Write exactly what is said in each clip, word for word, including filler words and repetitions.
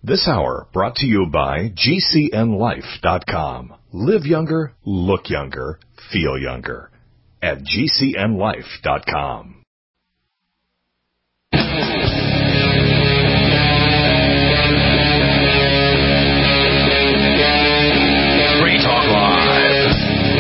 This hour brought to you by G C N life dot com. Live younger, look younger, feel younger at G C N life dot com. Free Talk Live.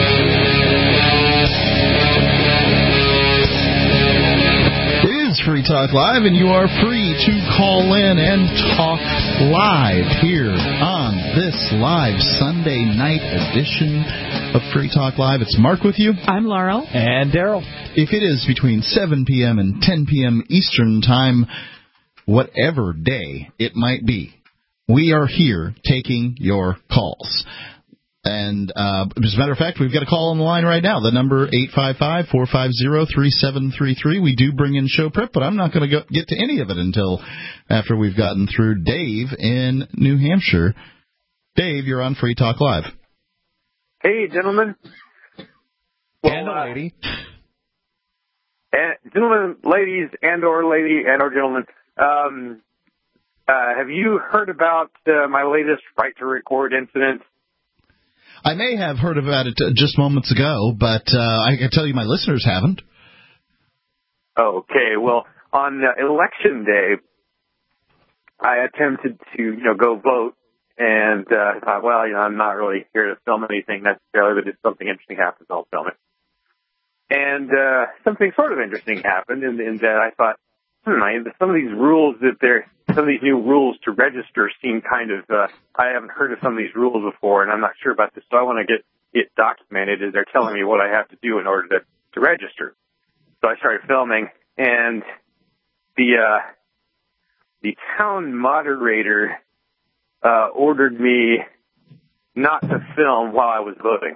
It is Free Talk Live, and you are free to call in and talk live here on this live Sunday night edition of Free Talk Live. It's Mark with you. I'm Laurel. And Daryl. If it is between seven p.m. and ten p.m. Eastern Time, whatever day it might be, we are here taking your calls. And uh, as a matter of fact, we've got a call on the line right now. The number eight five five, four five zero, three seven three three. We do bring in show prep, but I'm not going to get to any of it until after we've gotten through Dave in New Hampshire. Dave, you're on Free Talk Live. Hey, gentlemen. Well, and a lady. Uh, gentlemen, ladies, and or lady, and or gentlemen. Um, uh, have you heard about uh, my latest right to record incident? I may have heard about it just moments ago, but uh, I can tell you my listeners haven't. Okay, well, on uh, election day, I attempted to, you know, go vote, and uh, thought, well, you know, I'm not really here to film anything necessarily, but if something interesting happens, I'll film it. And uh, something sort of interesting happened, in, in that I thought, hmm, I, some of these rules that they're Some of these new rules to register seem kind of, uh, I haven't heard of some of these rules before, and I'm not sure about this, so I want to get it documented as they're telling me what I have to do in order to, to register. So I started filming, and the uh, the town moderator uh, ordered me not to film while I was voting.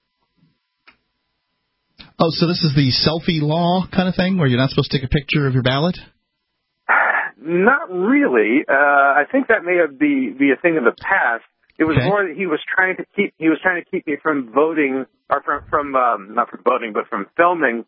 Oh, so this is the selfie law kind of thing, where you're not supposed to take a picture of your ballot? Not really. Uh, I think that may have be, be a thing of the past. It was okay. More that he was trying to keep he was trying to keep me from voting, or from from um, not from voting, but from filming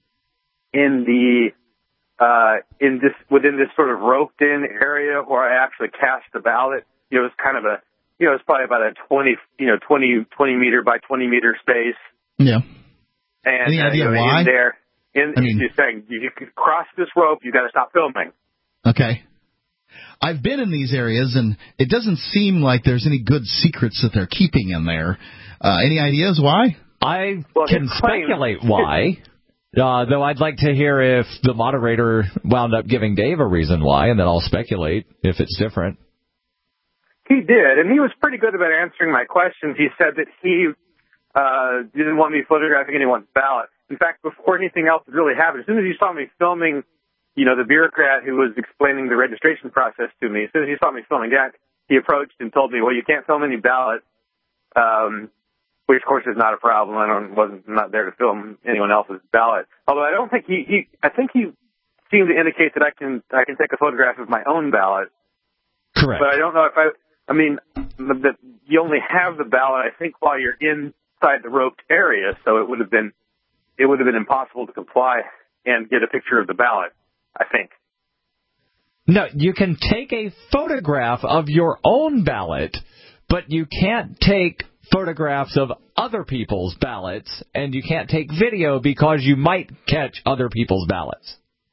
in the uh, in this within this sort of roped in area where I actually cast the ballot. You know, it was kind of a you know it's probably about a twenty you know twenty twenty meter by twenty meter space. Yeah. And Any uh, idea you know, why? In there, in I mean, you're saying you can cross this rope, you got to stop filming. Okay. I've been in these areas, and it doesn't seem like there's any good secrets that they're keeping in there. Uh, any ideas why? I well, can speculate why, uh, though I'd like to hear if the moderator wound up giving Dave a reason why, and then I'll speculate if it's different. He did, and he was pretty good about answering my questions. He said that he uh, didn't want me photographing anyone's ballot. In fact, before anything else had really happened, as soon as he saw me filming, you know, the bureaucrat who was explaining the registration process to me, as soon as he saw me filming that, he approached and told me, well, you can't film any ballots, um, which, of course, is not a problem. I don't, wasn't I'm not there to film anyone else's ballot. Although I don't think he, he, I think he seemed to indicate that I can, I can take a photograph of my own ballot. Correct. But I don't know if I, I mean, that you only have the ballot, I think, while you're inside the roped area, so it would have been, it would have been impossible to comply and get a picture of the ballot, I think. No, you can take a photograph of your own ballot, but you can't take photographs of other people's ballots, and you can't take video because you might catch other people's ballots.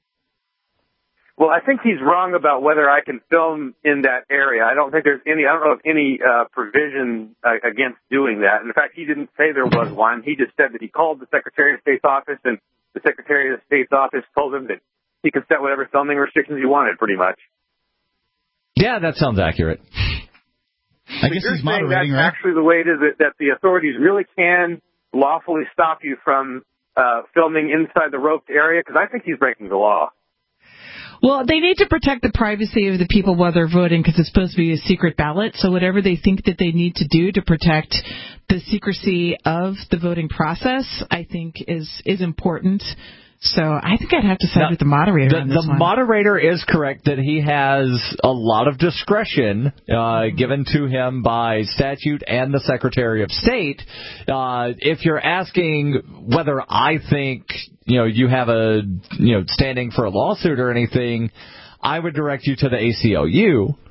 Well, I think he's wrong about whether I can film in that area. I don't think there's any, I don't know of any uh, provision uh, against doing that. In fact, he didn't say there was one. He just said that he called the Secretary of State's office, and the Secretary of State's office told him that he could set whatever filming restrictions he wanted, pretty much. Yeah, that sounds accurate. I guess he's moderating, that's right? Actually, the way it is that, that the authorities really can lawfully stop you from uh, filming inside the roped area, because I think he's breaking the law. Well, they need to protect the privacy of the people while they're voting, because it's supposed to be a secret ballot. So whatever they think that they need to do to protect the secrecy of the voting process, I think is is important. So I think I'd have to side now, with the moderator the, on this the one. moderator is correct that he has a lot of discretion uh, given to him by statute and the Secretary of State. Uh, if you're asking whether I think, you know, you have a, you know, standing for a lawsuit or anything, I would direct you to the A C L U.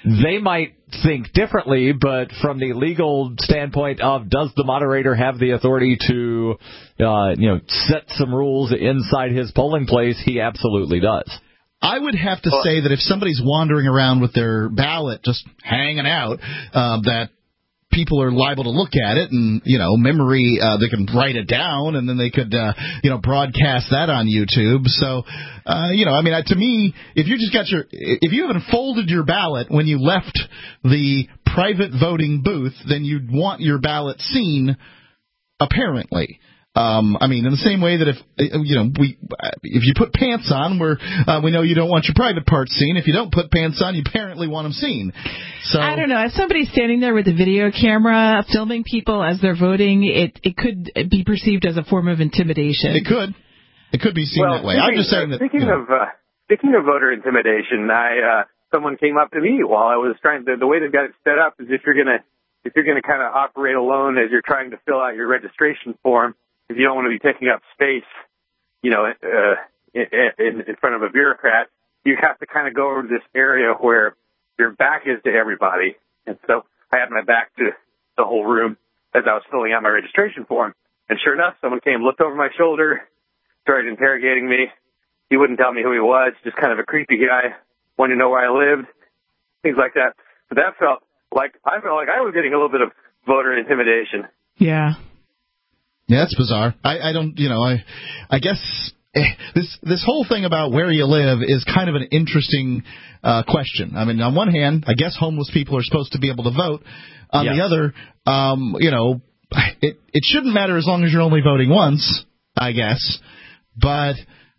they might think differently, but from the legal standpoint of does the moderator have the authority to, uh, you know, set some rules inside his polling place, he absolutely does. I would have to say that if somebody's wandering around with their ballot just hanging out, uh, that people are liable to look at it and, you know, memory, uh, they can write it down and then they could, uh, you know, broadcast that on YouTube. So, uh, you know, I mean, to me, if you just got your, if you haven't folded your ballot when you left the private voting booth, then you'd want your ballot seen, apparently. Um, I mean, in the same way that if, you know, we, if you put pants on, we're, uh, we know you don't want your private parts seen. If you don't put pants on, you apparently want them seen. So I don't know. If somebody's standing there with a video camera filming people as they're voting, it, it could be perceived as a form of intimidation. It could. It could be seen well, that way. Speaking, I'm just saying that. Speaking you know, of, uh, speaking of voter intimidation, I, uh, someone came up to me while I was trying to, the way they've got it set up is if you're going to, if you're going to kind of operate alone as you're trying to fill out your registration form, if you don't want to be taking up space, you know, uh, in, in front of a bureaucrat, you have to kind of go over to this area where your back is to everybody. And so I had my back to the whole room as I was filling out my registration form. And sure enough, someone came, looked over my shoulder, started interrogating me. He wouldn't tell me who he was, just kind of a creepy guy, wanted to know where I lived, things like that. But that felt like, I felt like I was getting a little bit of voter intimidation. Yeah. Yeah, that's bizarre. I, I don't, you know, I, I guess eh, this this whole thing about where you live is kind of an interesting uh, question. I mean, on one hand, I guess homeless people are supposed to be able to vote. On yes. the other, um, you know, it it shouldn't matter as long as you're only voting once, I guess. But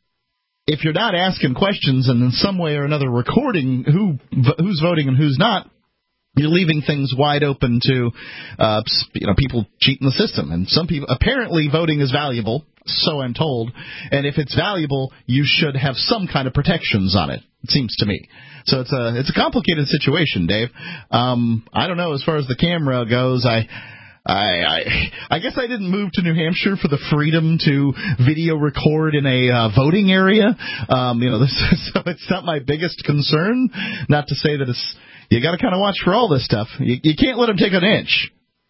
if you're not asking questions and in some way or another recording who who's voting and who's not, you're leaving things wide open to, uh, you know, people cheating the system. And some people, apparently voting is valuable, so I'm told. And if it's valuable, you should have some kind of protections on it, it seems to me. So it's a, it's a complicated situation, Dave. Um, I don't know, as far as the camera goes, I, I, I, I guess I didn't move to New Hampshire for the freedom to video record in a uh, voting area. Um, you know, this, so it's not my biggest concern. Not to say that it's, you got to kind of watch for all this stuff. You, you can't let them take an inch.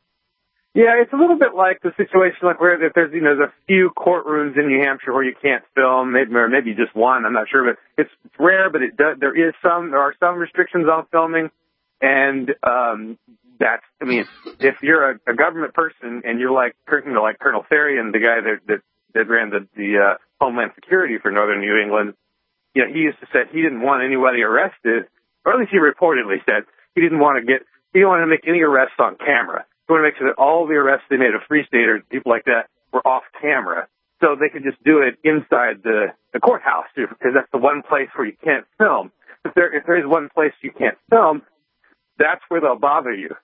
Yeah, it's a little bit like the situation like where if there's, you know, there's a few courtrooms in New Hampshire where you can't film, maybe or maybe just one, I'm not sure, but it's, it's rare, but it does, there is some, there are some restrictions on filming, and um, that's, I mean, if you're a, a government person and you're like, you know, like Colonel Therrien, the guy that that, that ran the, the uh, Homeland Security for Northern New England, you know, he used to say he didn't want anybody arrested. Or at least he reportedly said he didn't want to get, he didn't want to make any arrests on camera. He wanted to make sure that all the arrests they made of Free Staters, people like that, were off camera. So they could just do it inside the, the courthouse, because that's the one place where you can't film. If there, if there is one place you can't film, that's where they'll bother you.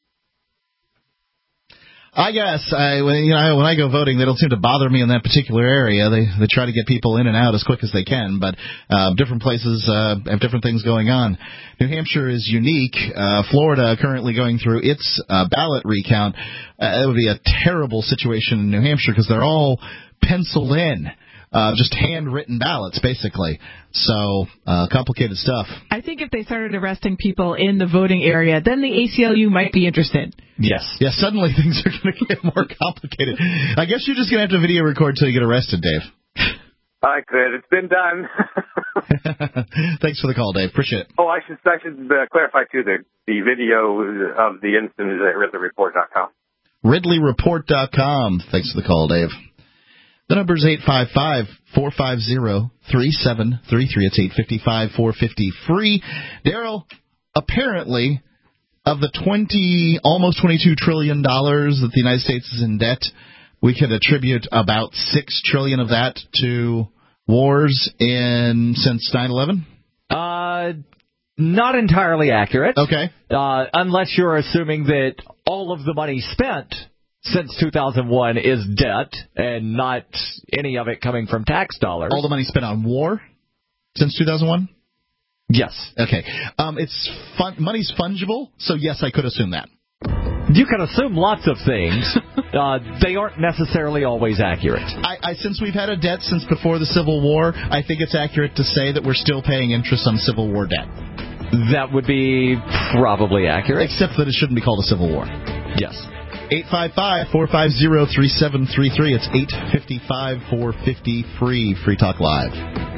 I guess I when you know when I go voting, they don't seem to bother me in that particular area. They they try to get people in and out as quick as they can, but uh, different places uh, have different things going on. New Hampshire is unique. Uh, Florida currently going through its uh, ballot recount. Uh, it would be a terrible situation in New Hampshire because they're all penciled in. Uh, just handwritten ballots, basically. So, uh, complicated stuff. I think if they started arresting people in the voting area, then the A C L U might be interested. Yes. Yeah, suddenly things are going to get more complicated. I guess you're just going to have to video record till you get arrested, Dave. I could. It's been done. Thanks for the call, Dave. Appreciate it. Oh, I should, I should uh, clarify, too, the, the video of the incident is at ridley report dot com. ridley report dot com. Thanks for the call, Dave. The number is eight five five, four five zero, three seven three three. It's eight five five, four five zero, free. Daryl, apparently, of the twenty, almost twenty-two trillion dollars that the United States is in debt, we could attribute about six trillion dollars of that to wars in since nine eleven? Uh, not entirely accurate. Okay. Uh, unless you're assuming that all of the money spent since two thousand one is debt and not any of it coming from tax dollars. All the money spent on war since two thousand one? Yes. Okay. Um, it's fun, money's fungible, so yes, I could assume that. You can assume lots of things. uh, they aren't necessarily always accurate. I, I, since we've had a debt since before the Civil War, I think it's accurate to say that we're still paying interest on Civil War debt. That would be probably accurate. Except that it shouldn't be called a civil war. Yes. eight five five, four five zero, three seven three three. It's eight five five, four five zero, free. Free Talk Live.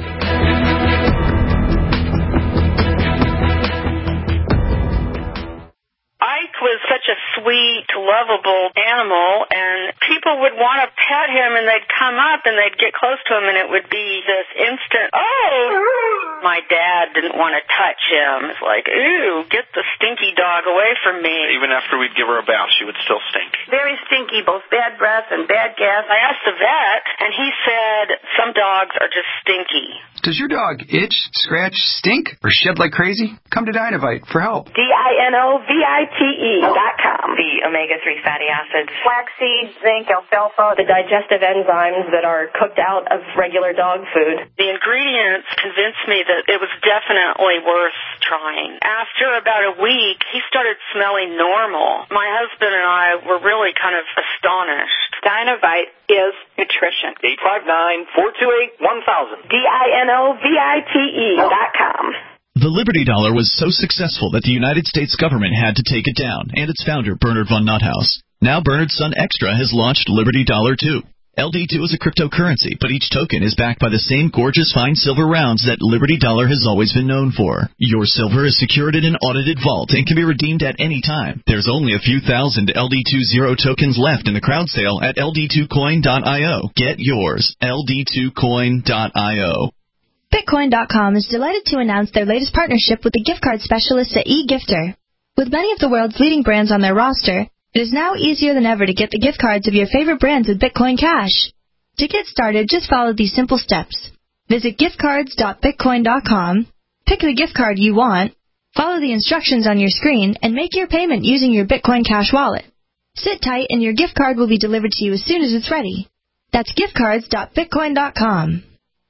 Ike was such a sweet, lovable animal, and people would want to pet him, and they'd come up, and they'd get close to him, and it would be this instant, oh! My dad didn't want to touch him. It's like, ooh, get the stinky dog away from me. Even after we'd give her a bath, she would still stink. Very stinky, both bad breath and bad gas. I asked the vet, and he said some dogs are just stinky. Does your dog itch, scratch, stink, or shed like crazy? Come to Dynovite for help. D I N O V I T E dot com. The omega three fatty acids. Flaxseed, zinc, alfalfa, the digestive enzymes that are cooked out of regular dog food. The ingredients convinced me that it was definitely worth trying. After about a week, he started smelling normal. My husband and I were really kind of astonished. Dynovite is nutrition. eight five nine, four two eight, one thousand. D I N O V I T E dot com. The Liberty Dollar was so successful that the United States government had to take it down, and its founder, Bernard von Nothaus. Now Bernard's son Extra has launched Liberty Dollar two. L D two is a cryptocurrency, but each token is backed by the same gorgeous fine silver rounds that Liberty Dollar has always been known for. Your silver is secured in an audited vault and can be redeemed at any time. There's only a few thousand L D two Zero tokens left in the crowd sale at L D two coin dot I O. Get yours, L D two coin dot I O. Bitcoin dot com is delighted to announce their latest partnership with the gift card specialists at eGifter. With many of the world's leading brands on their roster, it is now easier than ever to get the gift cards of your favorite brands with Bitcoin Cash. To get started, just follow these simple steps. Visit gift cards dot bitcoin dot com, pick the gift card you want, follow the instructions on your screen, and make your payment using your Bitcoin Cash wallet. Sit tight and your gift card will be delivered to you as soon as it's ready. That's gift cards dot bitcoin dot com.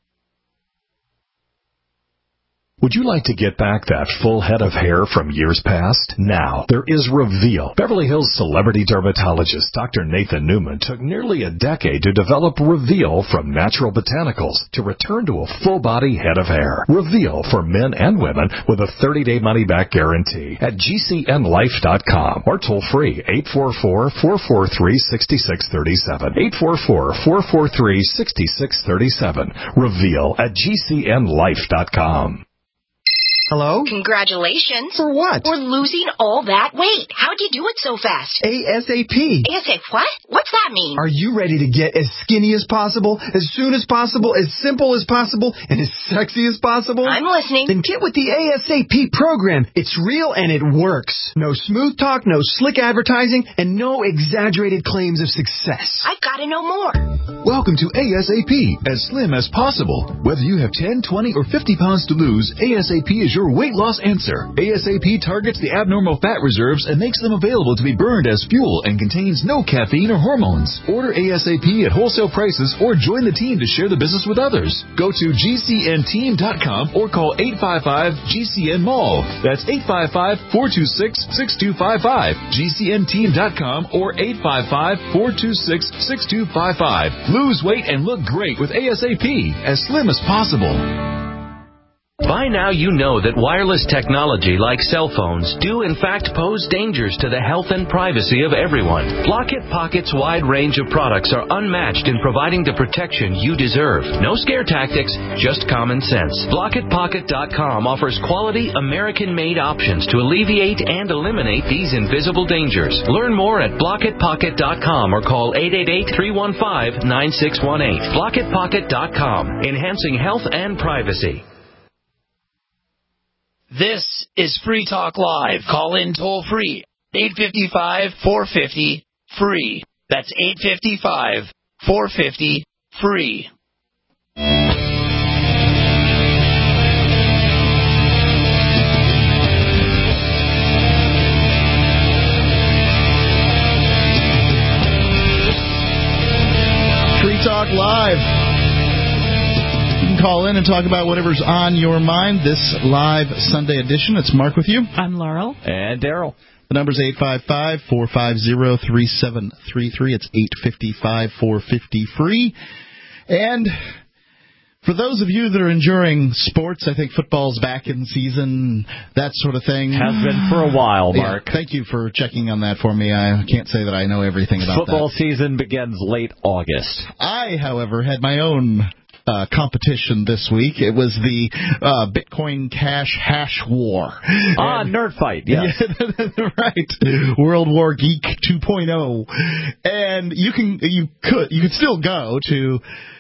Would you like to get back that full head of hair from years past? Now, there is Reveal. Beverly Hills celebrity dermatologist Doctor Nathan Newman took nearly a decade to develop Reveal from natural botanicals to return to a full-body head of hair. Reveal for men and women with a thirty-day money-back guarantee at G C N life dot com or toll-free eight four four, four four three, six six three seven. eight four four, four four three, six six three seven. Reveal at G C N life dot com. Hello? Congratulations. For what? For losing all that weight. How'd you do it so fast? ASAP. ASAP what? What's that mean? Are you ready to get as skinny as possible, as soon as possible, as simple as possible, and as sexy as possible? I'm listening. Then get with the ASAP program. It's real and it works. No smooth talk, no slick advertising, and no exaggerated claims of success. I've got to know more. Welcome to ASAP, as slim as possible. Whether you have ten, twenty, or fifty pounds to lose, ASAP is your weight loss answer. ASAP targets the abnormal fat reserves and makes them available to be burned as fuel and contains no caffeine or hormones. Order ASAP at wholesale prices or join the team to share the business with others. Go to G C N team dot com or call eight five five G C N mall. That's eight five five, four two six, six two five five. G C N team dot com or eight five five, four two six, six two five five. Lose weight and look great with ASAP, as slim as possible. By now you know that wireless technology like cell phones do in fact pose dangers to the health and privacy of everyone. Blockit Pocket's wide range of products are unmatched in providing the protection you deserve. No scare tactics, just common sense. Blockit Pocket dot com offers quality American-made options to alleviate and eliminate these invisible dangers. Learn more at Blockit Pocket dot com or call eight eight eight, three one five, nine six one eight. Blockit Pocket dot com, enhancing health and privacy. This is Free Talk Live. Call in toll free. eight five five, four five zero, free. That's eight five five, four five zero, free. Free Talk Live. You can call in and talk about whatever's on your mind this live Sunday edition. It's Mark with you. I'm Laurel. And Daryl. The number's eight five five, four five zero, three seven three three. It's eight five five, four five zero, free. And For those of you that are enjoying sports, I think football's back in season, that sort of thing. Has been for a while, Mark. Yeah, thank you for checking on that for me. I can't say that I know everything about Football that. season begins late August. I, however, had my own uh, competition this week. It was the uh, Bitcoin Cash Hash War. Ah, and, Nerd Fight, yes. Yeah, right. World War Geek two point oh. And you can, you could, you could still go to...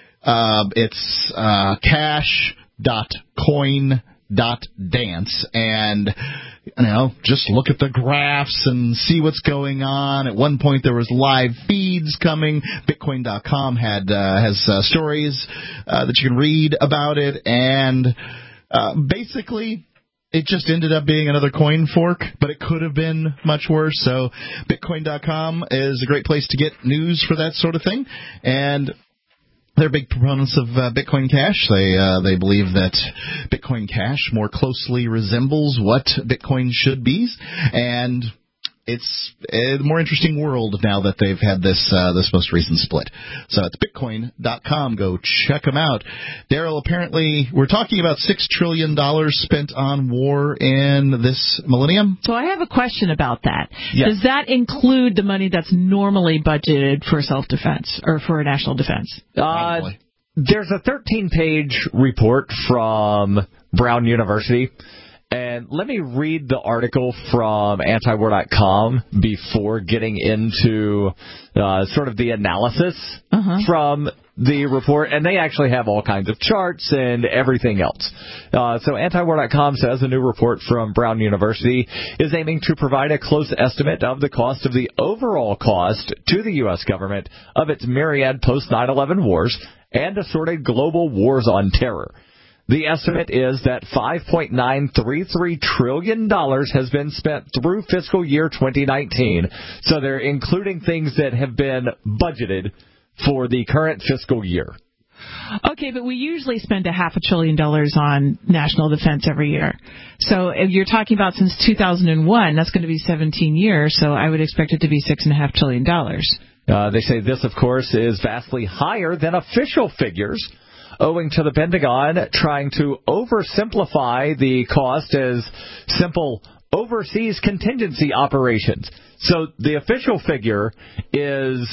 Uh, it's uh, cash dot coin dot dance, and you know, just look at the graphs and see what's going on. At one point, there was live feeds coming. Bitcoin dot com had uh, has uh, stories uh, that you can read about it, and uh, basically, it just ended up being another coin fork, but it could have been much worse. So, Bitcoin dot com is a great place to get news for that sort of thing, and they're big proponents of uh, Bitcoin Cash. They uh, they believe that Bitcoin Cash more closely resembles what Bitcoin should be, and it's a more interesting world now that they've had this uh, this most recent split. So it's Bitcoin dot com. Go check them out. Daryl, apparently we're talking about six trillion dollars spent on war in this millennium. So I have a question about that. Yes. Does that include the money that's normally budgeted for self-defense or for national defense? Uh, there's a thirteen-page report from Brown University. And let me read the article from anti-war dot com before getting into uh, sort of the analysis uh-huh. from the report. And they actually have all kinds of charts and everything else. Uh, so anti war dot com says a new report from Brown University is aiming to provide a close estimate of the cost of the overall cost to the U S government of its myriad post nine eleven wars and assorted global wars on terror. The estimate is that five point nine three three trillion dollars has been spent through fiscal year twenty nineteen. So they're including things that have been budgeted for the current fiscal year. Okay, but we usually spend a half a trillion dollars on national defense every year. So if you're talking about since two thousand one, that's going to be seventeen years, so I would expect it to be six point five trillion dollars. Uh, they say this, of course, is vastly higher than official figures, owing to the Pentagon trying to oversimplify the cost as simple overseas contingency operations. So the official figure is,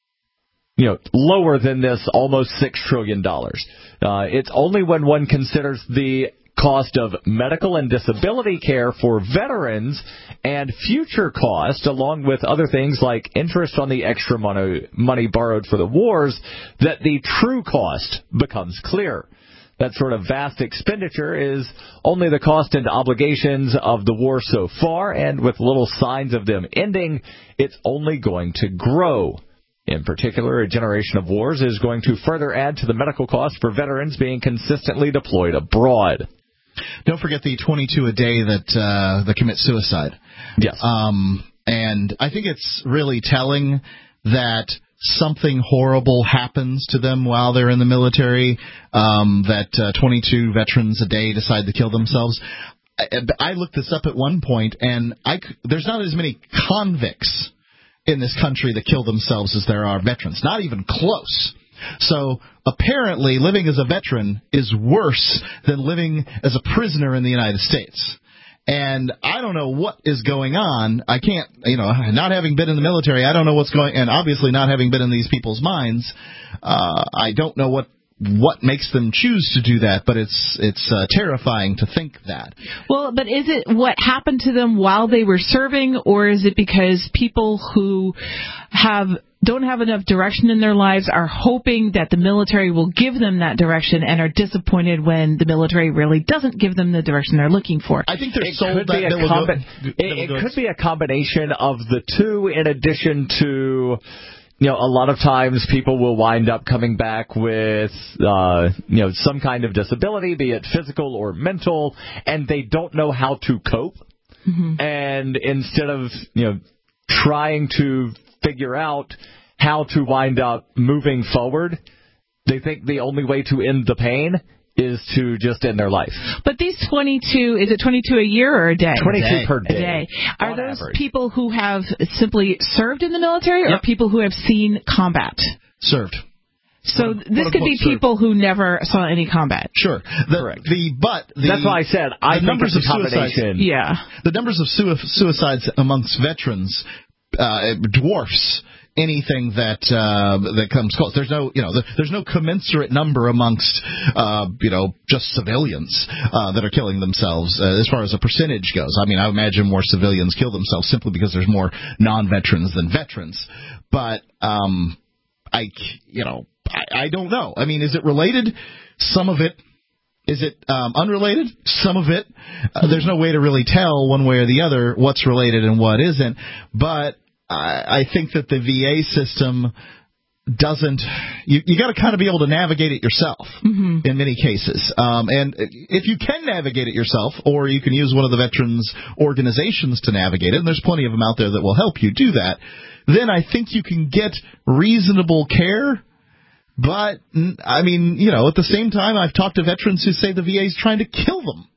you know, lower than this almost six trillion dollars. Uh, it's only when one considers the cost of medical and disability care for veterans and future cost, along with other things like interest on the extra money, money borrowed for the wars, that the true cost becomes clear. That sort of vast expenditure is only the cost and obligations of the war so far, and with little signs of them ending, it's only going to grow. In particular, a generation of wars is going to further add to the medical costs for veterans being consistently deployed abroad. Don't forget the twenty-two a day that uh, that commit suicide. Yes. Um, and I think it's really telling that something horrible happens to them while they're in the military, um, that uh, twenty-two veterans a day decide to kill themselves. I, I looked this up at one point, and I, there's not as many convicts in this country that kill themselves as there are veterans. Not even close. So apparently living as a veteran is worse than living as a prisoner in the United States. And I don't know what is going on. I can't, you know, not having been in the military, I don't know what's going, and obviously not having been in these people's minds, uh, I don't know what what makes them choose to do that, but it's it's uh, terrifying to think that. Well, but is it what happened to them while they were serving, or is it because people who have don't have enough direction in their lives are hoping that the military will give them that direction and are disappointed when the military really doesn't give them the direction they're looking for? I think they're it sold could that be a Bill combi- Bill it, it could be a combination of the two, in addition to, you know, a lot of times people will wind up coming back with, uh, you know, some kind of disability, be it physical or mental, and they don't know how to cope. Mm-hmm. And instead of, you know, trying to figure out how to wind up moving forward, they think the only way to end the pain is to just end their life. But these twenty-two, is it twenty-two a year or a day? twenty-two per day. A day. Are on those average. people who have simply served in the military, or Yep. people who have seen combat? Served. So this could be people who never saw any combat. Sure. The, Correct. The but the, that's why I said I the think numbers it's a of combination. Suicides, yeah. The numbers of sui- suicides amongst veterans uh, dwarfs anything that uh, that comes close. There's no, you know, the, there's no commensurate number amongst, uh, you know, just civilians uh, that are killing themselves uh, as far as a percentage goes. I mean, I imagine more civilians kill themselves simply because there's more non-veterans than veterans. But um, I, you know, I, I don't know. I mean, is it related? Some of it. Is it um, unrelated? Some of it. Uh, there's no way to really tell one way or the other what's related and what isn't. But I think that the V A system doesn't. You, you got to kind of be able to navigate it yourself mm-hmm. in many cases. Um, and if you can navigate it yourself, or you can use one of the veterans organizations to navigate it, and there's plenty of them out there that will help you do that, then I think you can get reasonable care. But, I mean, you know, at the same time, I've talked to veterans who say the V A is trying to kill them.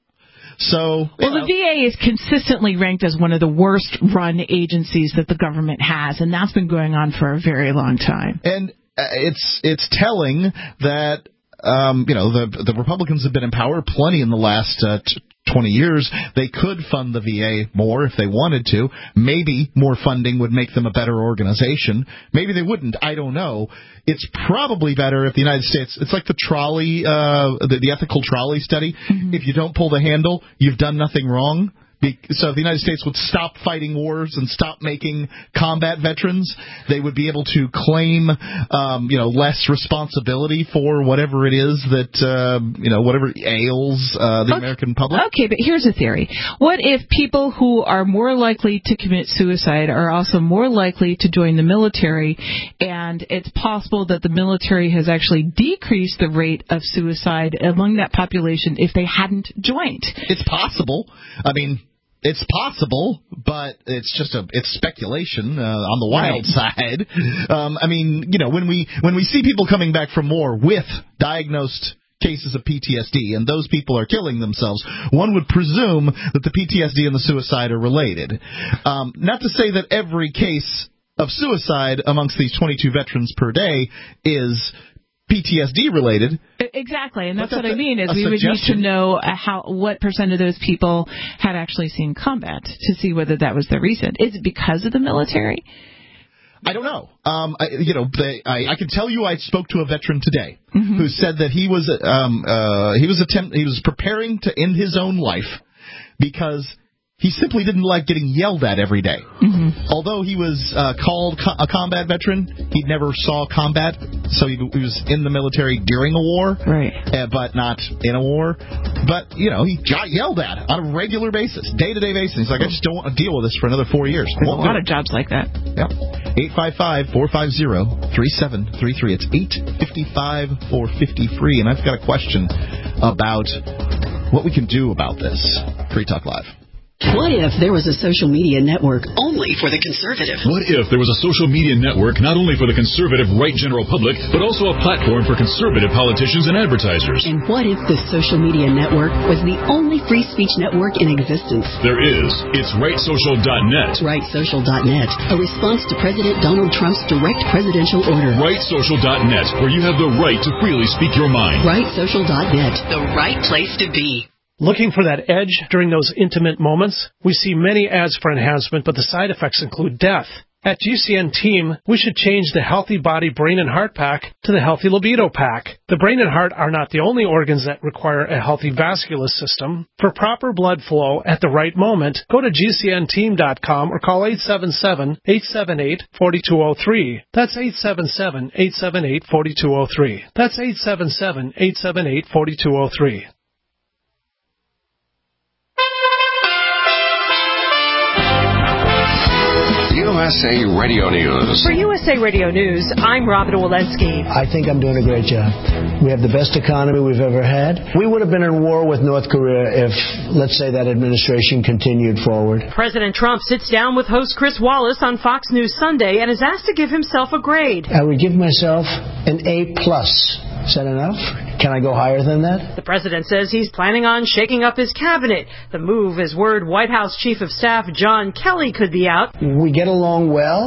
So, well, know. the V A is consistently ranked as one of the worst-run agencies that the government has, and that's been going on for a very long time. And uh, it's it's telling that um, you know the the Republicans have been in power plenty in the last uh, t- twenty years. They could fund the V A more if they wanted to. Maybe more funding would make them a better organization. Maybe they wouldn't. I don't know. It's probably better if the United States, it's like the trolley, uh, the, the ethical trolley study. Mm-hmm. If you don't pull the handle, you've done nothing wrong. So if the United States would stop fighting wars and stop making combat veterans, they would be able to claim, um, you know, less responsibility for whatever it is that, uh, you know, whatever ails uh, the okay. American public. Okay, but here's a theory. What if people who are more likely to commit suicide are also more likely to join the military, and it's possible that the military has actually decreased the rate of suicide among that population if they hadn't joined? It's possible. I mean... It's possible, but it's just a it's speculation uh, on the wild right. side. Um, I mean, you know, when we when we see people coming back from war with diagnosed cases of P T S D, and those people are killing themselves, one would presume that the P T S D and the suicide are related. Um, not to say that every case of suicide amongst these twenty-two veterans per day is P T S D related. Exactly, and that's, that's what a, I mean, is we suggestion. would need to know uh, how what percent of those people had actually seen combat to see whether that was the reason. Is it because of the military? I don't know. Um, I, you know, they, I, I can tell you I spoke to a veteran today mm-hmm. who said that he was um, uh, he was attempt he was preparing to end his own life because he simply didn't like getting yelled at every day. Mm-hmm. Although he was uh, called co- a combat veteran, he never saw combat, so he, he was in the military during a war, right? Uh, but not in a war. But, you know, he got yelled at on a regular basis, day-to-day basis. He's like, I just don't want to deal with this for another four years. There's a lot of jobs like that. Yep. eight five five, four five zero, three seven three three. It's eight five five, four five zero, free. And I've got a question about what we can do about this. Free Talk Live. What if there was a social media network only for the conservative? What if there was a social media network not only for the conservative right general public, but also a platform for conservative politicians and advertisers? And what if this social media network was the only free speech network in existence? There is. It's right social dot net. right social dot net, a response to President Donald Trump's direct presidential order. right social dot net, where you have the right to freely speak your mind. right social dot net, the right place to be. Looking for that edge during those intimate moments? We see many ads for enhancement, but the side effects include death. At G C N Team, we should change the Healthy Body Brain and Heart Pack to the Healthy Libido Pack. The brain and heart are not the only organs that require a healthy vascular system. For proper blood flow at the right moment, go to G C N team dot com or call eight seven seven, eight seven eight, four two zero three. That's eight seven seven, eight seven eight, four two zero three. That's eight seven seven, eight seven eight, four two zero three. U S A Radio News. For U S A Radio News, I'm Robin Walensky. I think I'm doing a great job. We have the best economy we've ever had. We would have been in war with North Korea if, let's say, that administration continued forward. President Trump sits down with host Chris Wallace on Fox News Sunday and is asked to give himself a grade. I would give myself an A plus. Is that enough? Can I go higher than that? The president says he's planning on shaking up his cabinet. The move is word White House Chief of Staff John Kelly could be out. We get along well.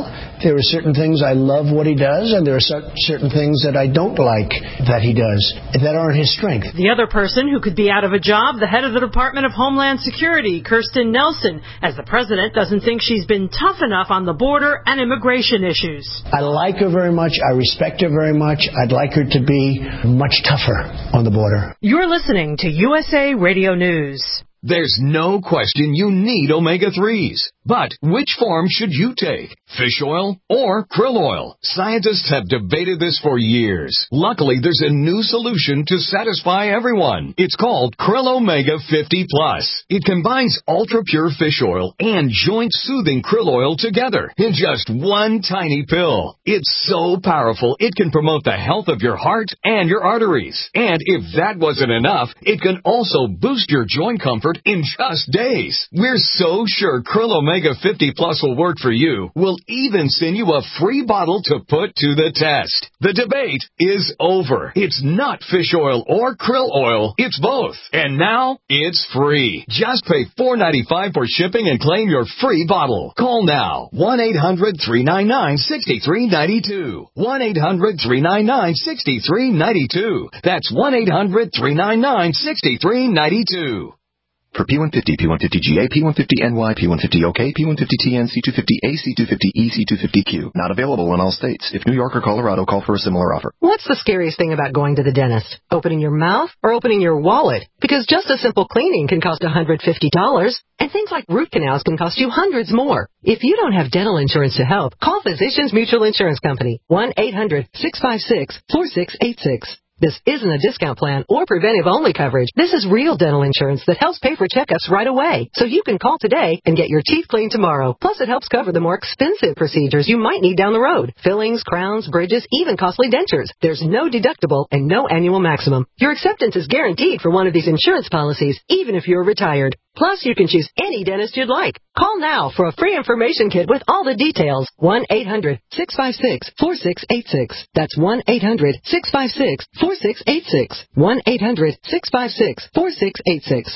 There are certain things I love what he does, and there are certain things that I don't like that he does that aren't his strength. The other person who could be out of a job, the head of the Department of Homeland Security, Kirstjen Nielsen, as the president doesn't think she's been tough enough on the border and immigration issues. I like her very much. I respect her very much. I'd like her to be much tougher on the border. You're listening to U S A Radio News. There's no question you need omega threes. But which form should you take? Fish oil or krill oil? Scientists have debated this for years. Luckily, there's a new solution to satisfy everyone. It's called Krill Omega fifty plus. It combines ultra-pure fish oil and joint-soothing krill oil together in just one tiny pill. It's so powerful, it can promote the health of your heart and your arteries. And if that wasn't enough, it can also boost your joint comfort in just days. We're so sure Krill Omega fifty plus will work for you. We'll even send you a free bottle to put to the test. The debate is over. It's not fish oil or krill oil. It's both. And now it's free. Just pay four dollars and ninety-five cents for shipping and claim your free bottle. Call now. one eight hundred three nine nine six three nine two. one eight hundred three nine nine six three nine two. That's one eight hundred three nine nine six three nine two. For P one fifty, P one fifty G A, P one fifty N Y, P one fifty O K, P one fifty T N, C two fifty A, C two fifty E, C two fifty Q. Not available in all states. If New York or Colorado, call for a similar offer. What's the scariest thing about going to the dentist? Opening your mouth or opening your wallet? Because just a simple cleaning can cost one hundred fifty dollars, and things like root canals can cost you hundreds more. If you don't have dental insurance to help, call Physicians Mutual Insurance Company, one eight hundred six five six four six eight six. This isn't a discount plan or preventive-only coverage. This is real dental insurance that helps pay for checkups right away. So you can call today and get your teeth cleaned tomorrow. Plus, it helps cover the more expensive procedures you might need down the road. Fillings, crowns, bridges, even costly dentures. There's no deductible and no annual maximum. Your acceptance is guaranteed for one of these insurance policies, even if you're retired. Plus, you can choose any dentist you'd like. Call now for a free information kit with all the details. one eight hundred six five six four six eight six. That's one eight hundred six five six four six eight six. one eight hundred six five six four six eight six.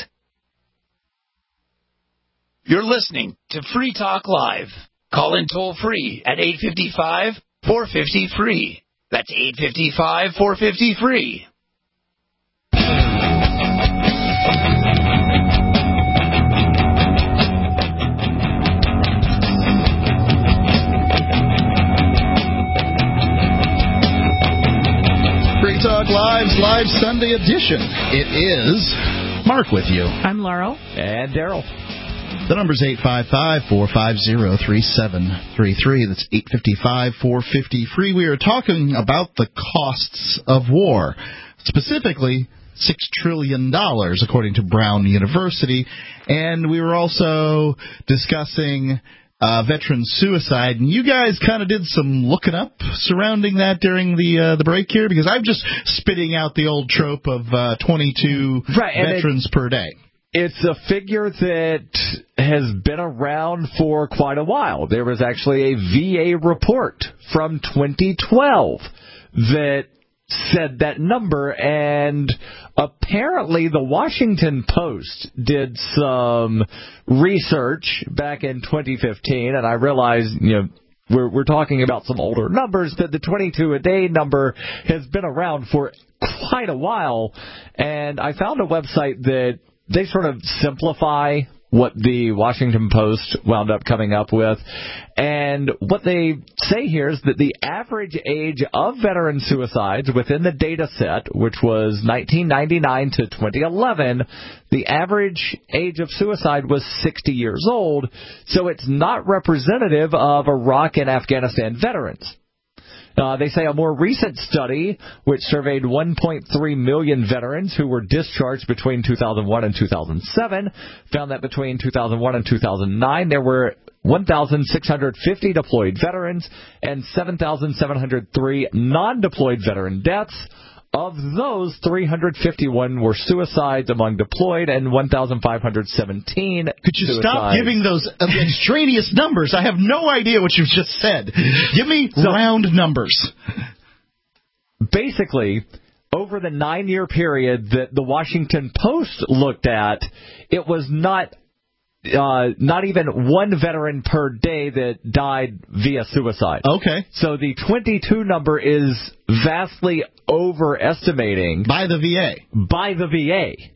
You're listening to Free Talk Live. Call in toll free at eight five five, four five zero, free. That's eight five five, four five zero, free. Free Talk Live's Live Sunday edition. It is Mark with you. I'm Laurel. And Daryl. The number's eight five five, four five zero, three seven three three. That's eight five five, four five zero, free. We are talking about the costs of war, specifically six trillion dollars, according to Brown University. And we were also discussing uh, veteran suicide. And you guys kind of did some looking up surrounding that during the uh, the break here, because I'm just spitting out the old trope of uh, twenty-two right, veterans it, per day. It's a figure that has been around for quite a while. There was actually a V A report from twenty twelve that said that number, and apparently the Washington Post did some research back in twenty fifteen, and I realized, you know, we're, we're talking about some older numbers, but the twenty-two a day number has been around for quite a while, and I found a website that they sort of simplify what the Washington Post wound up coming up with. And what they say here is that the average age of veteran suicides within the data set, which was nineteen ninety-nine to twenty eleven, the average age of suicide was sixty years old. So it's not representative of Iraq and Afghanistan veterans. Uh, they say a more recent study, which surveyed one point three million veterans who were discharged between two thousand one and two thousand seven, found that between two thousand one and two thousand nine there were one thousand six hundred fifty deployed veterans and seven thousand seven hundred three non-deployed veteran deaths. Of those, three hundred fifty-one were suicides among deployed and one thousand five hundred seventeen Could you suicides. Stop giving those extraneous numbers? I have no idea what you've just said. Give me so, round numbers. Basically, over the nine-year period that the Washington Post looked at, it was not uh, not even one veteran per day that died via suicide. Okay. So the twenty-two number is vastly overestimating. By the V A. By the V A.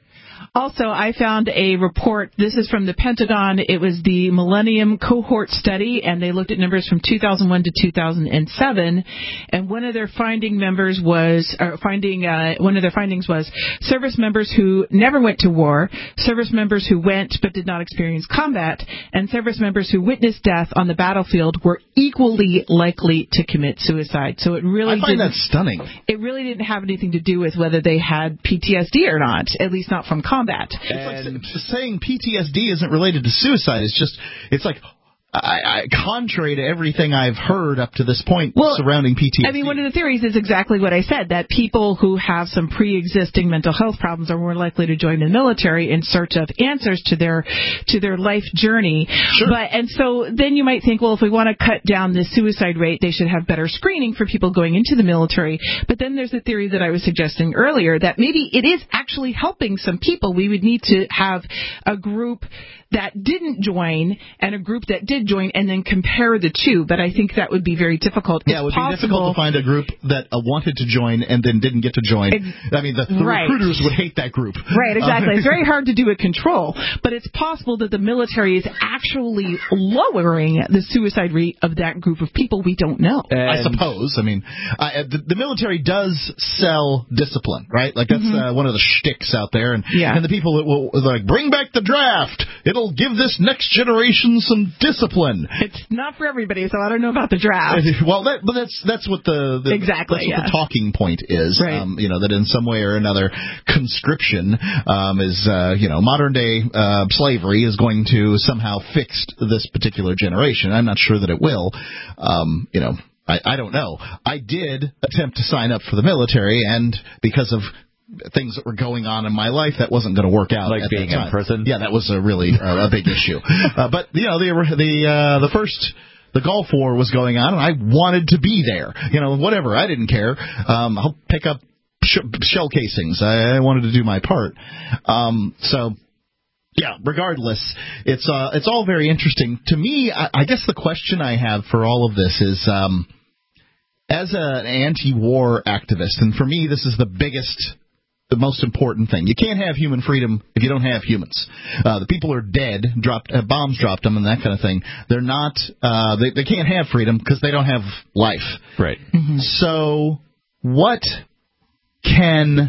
Also, I found a report. This is from the Pentagon. It was the Millennium Cohort Study, and they looked at numbers from two thousand one to two thousand seven. And one of their finding members was, or finding, uh, one of their findings was service members who never went to war, service members who went but did not experience combat, and service members who witnessed death on the battlefield were equally likely to commit suicide. So it really I find didn't, that stunning. It really didn't have anything to do with whether they had P T S D or not, at least not from combat. It's like saying P T S D isn't related to suicide. It's just, it's like, I, I, contrary to everything I've heard up to this point well, surrounding P T S D. I mean, one of the theories is exactly what I said, that people who have some pre-existing mental health problems are more likely to join the military in search of answers to their to their life journey. Sure. But and so then you might think, well, if we want to cut down the suicide rate, they should have better screening for people going into the military. But then there's the theory that I was suggesting earlier, that maybe it is actually helping some people. We would need to have a group that didn't join and a group that did join and then compare the two, but I think that would be very difficult. Yeah, it would possible, be difficult to find a group that uh, wanted to join and then didn't get to join. Ex- I mean, the, the right. recruiters would hate that group. Right, exactly. It's very hard to do a control, but it's possible that the military is actually lowering the suicide rate of that group of people. We don't know. And I suppose. I mean, I, the, the military does sell discipline, right? Like, that's mm-hmm. uh, one of the shticks out there. And, yeah. and the people that will, like, bring back the draft. It'll give this next generation some discipline. It's not for everybody, so I don't know about the draft. Well, that, but that's that's what the, the exactly that's yeah. what the talking point is. Right. Um, you know, that in some way or another, conscription um, is uh, you know modern day uh, slavery is going to somehow fix this particular generation. I'm not sure that it will. Um, you know. I, I don't know. I did attempt to sign up for the military, and because of things that were going on in my life, that wasn't going to work out. Like at being that time. in prison? Yeah, that was a really uh, a big issue. Uh, but, you know, the the uh, the first... The Gulf War was going on, and I wanted to be there. You know, whatever. I didn't care. Um, I'll pick up sh- shell casings. I, I wanted to do my part. Um, so... Yeah, regardless, it's uh, it's all very interesting. To me, I, I guess the question I have for all of this is, um, as an anti-war activist, and for me this is the biggest, the most important thing. You can't have human freedom if you don't have humans. Uh, the people are dead, dropped, uh, bombs dropped them and that kind of thing. They're not, uh, they, they can't have freedom because they don't have life. Right. Mm-hmm. So what can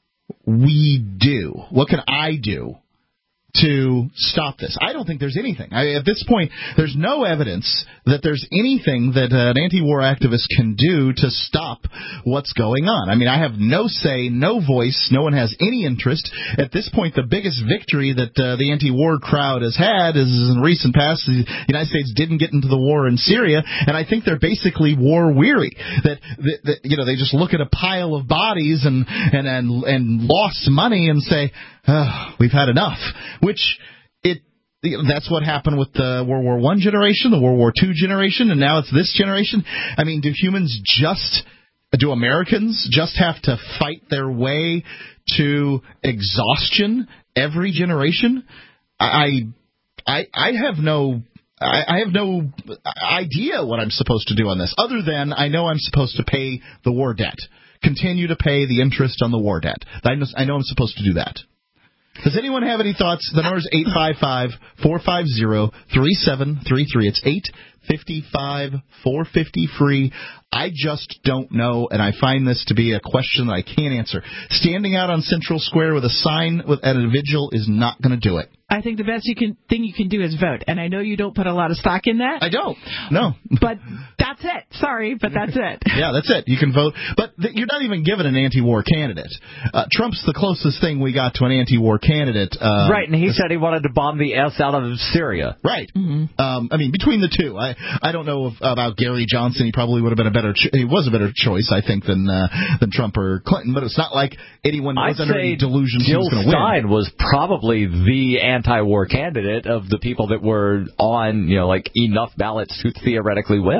we do? What can I do to stop this? I don't think there's anything. I, at this point, there's no evidence that there's anything that uh, an anti-war activist can do to stop what's going on. I mean, I have no say, no voice. No one has any interest. At this point, the biggest victory that uh, the anti-war crowd has had is in recent past, the United States didn't get into the war in Syria, and I think they're basically war-weary. That, that, that you know, they just look at a pile of bodies and and and, and lost money and say, oh, we've had enough. Which it that's what happened with the World War One generation, the World War Two generation, and now it's this generation. I mean, do humans just, do Americans just have to fight their way to exhaustion every generation? I I I have no I, I have no idea what I'm supposed to do on this, other than I know I'm supposed to pay the war debt, continue to pay the interest on the war debt. I know, I know I'm supposed to do that. Does anyone have any thoughts? The number is eight five five, four five zero, three seven three three. It's eight five five, four five zero, free. I just don't know, and I find this to be a question that I can't answer. Standing out on Central Square with a sign with, at a vigil is not going to do it. I think the best you can thing you can do is vote, and I know you don't put a lot of stock in that. I don't. No. But that's it. Sorry, but that's it. Yeah, that's it. You can vote, but th- you're not even given an anti-war candidate. Uh, Trump's the closest thing we got to an anti-war candidate. Uh, right, and he said he wanted to bomb the S out of Syria. Right. Mm-hmm. Um, I mean, between the two, I I don't know if, about Gary Johnson. He probably would have been a better. Ch- he was a better choice, I think, than uh, than Trump or Clinton. But it's not like anyone was I'd under any delusions he Jill was going to win. Stein was probably the anti-war candidate of the people that were on, you know, like enough ballots to theoretically win.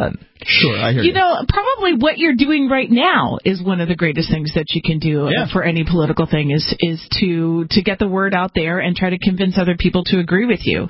Sure, I hear you. You know, probably what you're doing right now is one of the greatest things that you can do Yeah. for any political thing is is to to get the word out there and try to convince other people to agree with you.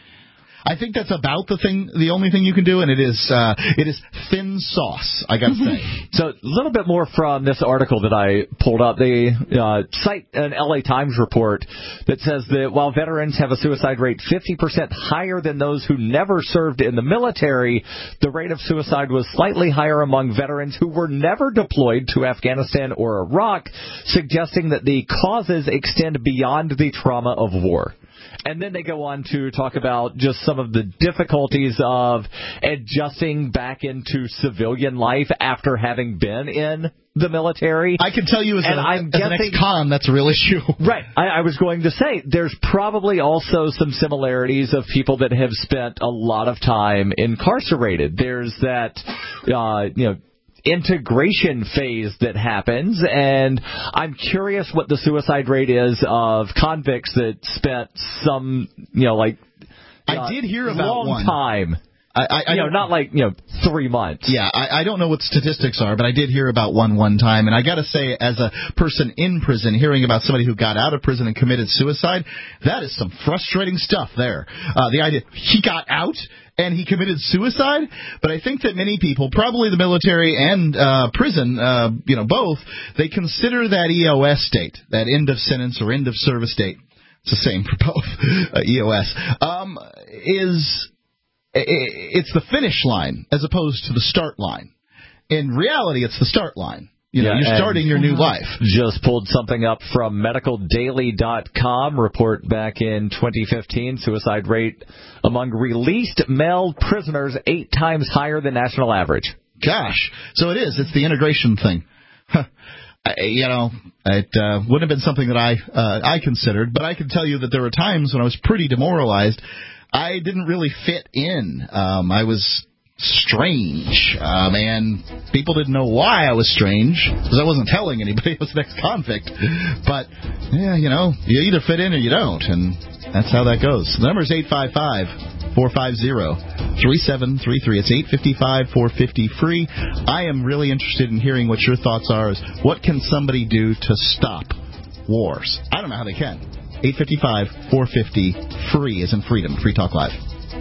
I think that's about the thing, the only thing you can do, and it is uh, it is thin sauce, I got to say. So a little bit more from this article that I pulled up. They uh, cite an L A Times report that says that while veterans have a suicide rate fifty percent higher than those who never served in the military, the rate of suicide was slightly higher among veterans who were never deployed to Afghanistan or Iraq, suggesting that the causes extend beyond the trauma of war. And then they go on to talk about just some of the difficulties of adjusting back into civilian life after having been in the military. I can tell you as, and a, I'm as guessing, an ex-con, that's a real issue. Right. I, I was going to say, there's probably also some similarities of people that have spent a lot of time incarcerated. There's that, uh, you know, integration phase that happens, and I'm curious what the suicide rate is of convicts that spent some, you know, like uh, I did hear about long one. time. I, I, I you know, don't, not like, you know, three months. Yeah, I, I don't know what statistics are, but I did hear about one one time, and I got to say, as a person in prison, hearing about somebody who got out of prison and committed suicide, that is some frustrating stuff there. Uh, the idea, he got out and he committed suicide, but I think that many people, probably the military and uh, prison, uh, you know, both, they consider that E O S date, that end of sentence or end of service date, it's the same for both, uh, E O S, um, is... it's the finish line as opposed to the start line. In reality, it's the start line. You know, yeah, you're starting your new life. Just pulled something up from medical daily dot com, report back in twenty fifteen, suicide rate among released male prisoners eight times higher than national average. Gosh. So it is. It's the integration thing. I, you know, it uh, wouldn't have been something that I uh, I considered, but I can tell you that there were times when I was pretty demoralized. I didn't really fit in. Um, I was strange, um, and people didn't know why I was strange because I wasn't telling anybody I was an ex-convict. But yeah, you know, you either fit in or you don't, and that's how that goes. The number is eight five five, four five zero, three seven three three. It's eight five five, four five zero, free. I am really interested in hearing what your thoughts are. Is what can somebody do to stop wars? I don't know how they can. eight five five, four five zero, free as in freedom. Free Talk Live.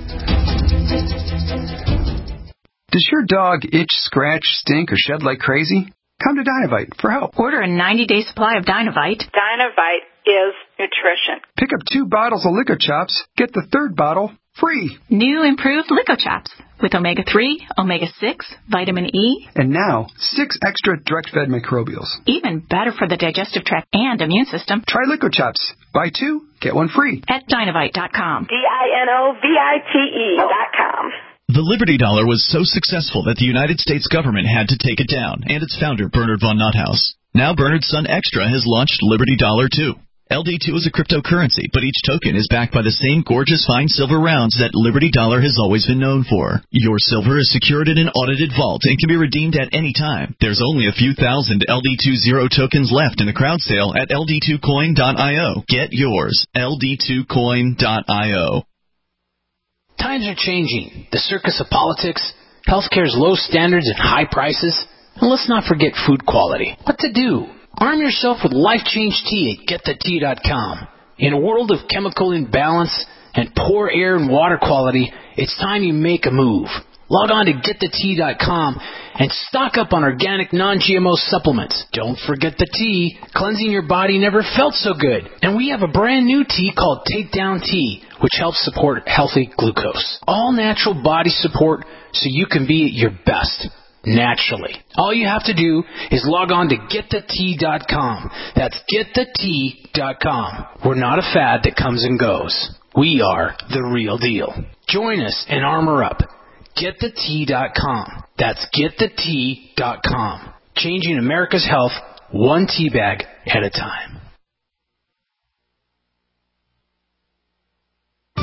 Does your dog itch, scratch, stink, or shed like crazy? Come to Dynovite for help. Order a ninety-day supply of Dynovite. Dynovite is nutrition. Pick up two bottles of Lico Chops. Get the third bottle free. New improved Lico Chops with omega three, omega six, vitamin E. And now, six extra direct-fed microbials. Even better for the digestive tract and immune system. Try Lico Chops. Buy two, get one free. At Dynovite dot com. D I N O V I T E dot com. The Liberty Dollar was so successful that the United States government had to take it down, and its founder, Bernard von Nothaus. Now Bernard's son Extra has launched Liberty Dollar two. L D two is a cryptocurrency, but each token is backed by the same gorgeous fine silver rounds that Liberty Dollar has always been known for. Your silver is secured in an audited vault and can be redeemed at any time. There's only a few thousand L D two Zero tokens left in the crowd sale at L D two coin dot io. Get yours. L D two coin dot io. Times are changing. The circus of politics, healthcare's low standards and high prices, and let's not forget food quality. What to do? Arm yourself with Life Change Tea at get the tea dot com. In a world of chemical imbalance and poor air and water quality, it's time you make a move. Log on to get the tea dot com and stock up on organic non-G M O supplements. Don't forget the tea. Cleansing your body never felt so good. And we have a brand new tea called Takedown Tea, which helps support healthy glucose. All natural body support so you can be at your best. Naturally. All you have to do is log on to get the tea dot com. That's get the tea dot com. We're not a fad that comes and goes. We are the real deal. Join us and armor up. get the tea dot com. That's get the tea dot com. Changing America's health one tea bag at a time.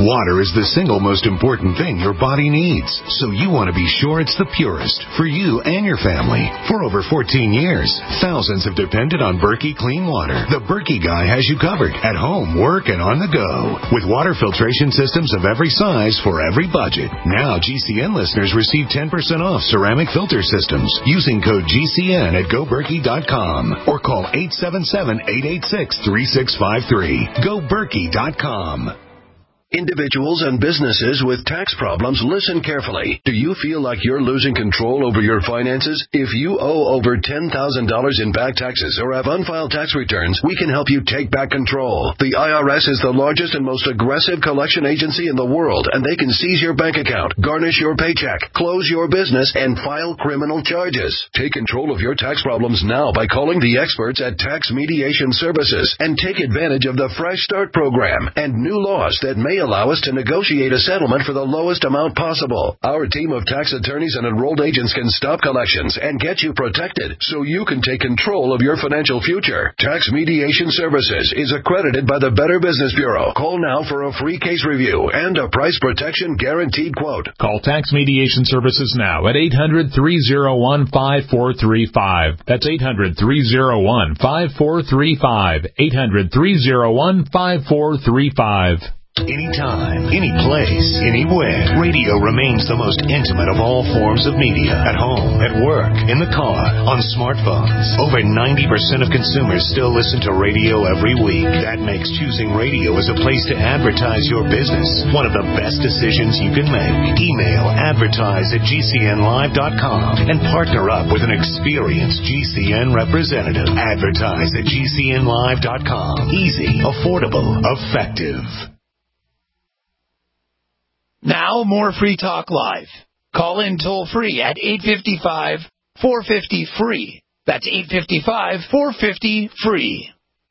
Water is the single most important thing your body needs, so you want to be sure it's the purest for you and your family. For over fourteen years, thousands have depended on Berkey Clean Water. The Berkey guy has you covered at home, work, and on the go. With water filtration systems of every size for every budget. Now G C N listeners receive ten percent off ceramic filter systems using code G C N at go berkey dot com or call eight seven seven, eight eight six, three six five three. go berkey dot com. Individuals and businesses with tax problems, listen carefully. Do you feel like you're losing control over your finances? If you owe over ten thousand dollars in back taxes or have unfiled tax returns, we can help you take back control. The I R S is the largest and most aggressive collection agency in the world, and they can seize your bank account, garnish your paycheck, close your business, and file criminal charges. Take control of your tax problems now by calling the experts at Tax Mediation Services and take advantage of the Fresh Start program and new laws that may allow us to negotiate a settlement for the lowest amount possible. Our team of tax attorneys and enrolled agents can stop collections and get you protected so you can take control of your financial future. Tax Mediation Services is accredited by the Better Business Bureau. Call now for a free case review and a price protection guaranteed quote. Call Tax Mediation Services now at eight hundred, three oh one, five four three five. That's eight hundred, three oh one, five four three five. eight hundred, three oh one, five four three five. Anytime, any place, anywhere, radio remains the most intimate of all forms of media. At home, at work, in the car, on smartphones. Over ninety percent of consumers still listen to radio every week. That makes choosing radio as a place to advertise your business one of the best decisions you can make. Email advertise at G C N live dot com and partner up with an experienced G C N representative. Advertise at G C N live dot com. Easy, affordable, effective. Now, more Free Talk Live. Call in toll free at eight five five, four five zero, free. That's eight five five, four five zero, free.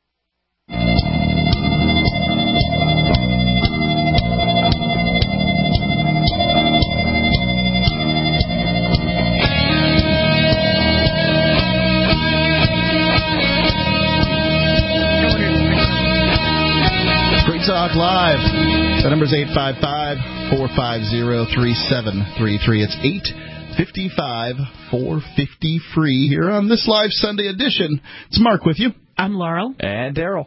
Free Talk Live. The number's eight five five, four five zero, three seven three three. It's eight five five, four five zero, free here on this live Sunday edition. It's Mark with you. I'm Laurel. And Daryl.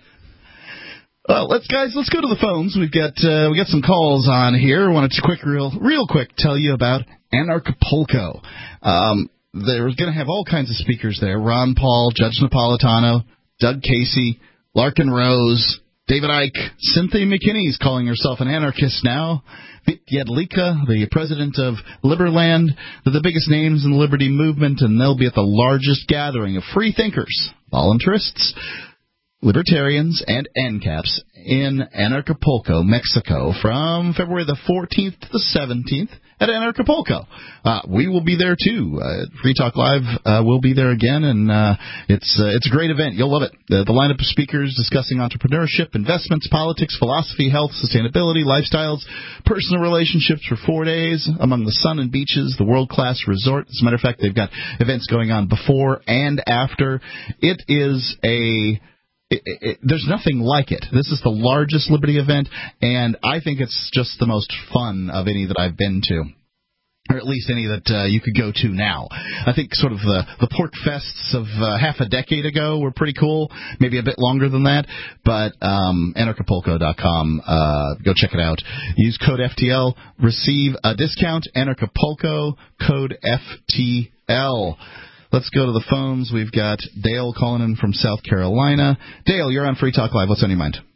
Well, let's guys, let's go to the phones. We've got uh, we got some calls on here. I wanted to quick, real, real quick, tell you about Anarchapulco. Um, they're going to have all kinds of speakers there: Ron Paul, Judge Napolitano, Doug Casey, Larkin Rose, David Icke. Cynthia McKinney's calling herself an anarchist now. Yadlika, the president of Liberland. They're the biggest names in the liberty movement, and they'll be at the largest gathering of free thinkers, voluntarists, libertarians, and N CAPs in Anarchapulco, Mexico, from February the fourteenth to the seventeenth at Anarchapulco. Uh, we will be there, too. Uh, Free Talk Live uh, will be there again, and uh, it's uh, it's a great event. You'll love it. The, the lineup of speakers discussing entrepreneurship, investments, politics, philosophy, health, sustainability, lifestyles, personal relationships for four days among the sun and beaches, the world-class resort. As a matter of fact, they've got events going on before and after. It is a... It, it, there's nothing like it. This is the largest Liberty event, and I think it's just the most fun of any that I've been to, or at least any that uh, you could go to now. I think sort of the, the pork fests of uh, half a decade ago were pretty cool, maybe a bit longer than that, but um, anarchapulco dot com, uh, go check it out. Use code F T L, receive a discount, Anarchapulco, code F T L. Let's go to the phones. We've got Dale calling in from South Carolina. Dale, you're on Free Talk Live. What's on your mind?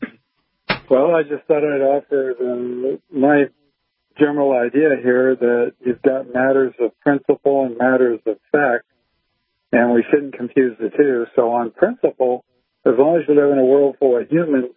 Well, I just thought I'd offer the, my general idea here that you've got matters of principle and matters of fact, and we shouldn't confuse the two. So on principle, as long as you live in a world full of humans,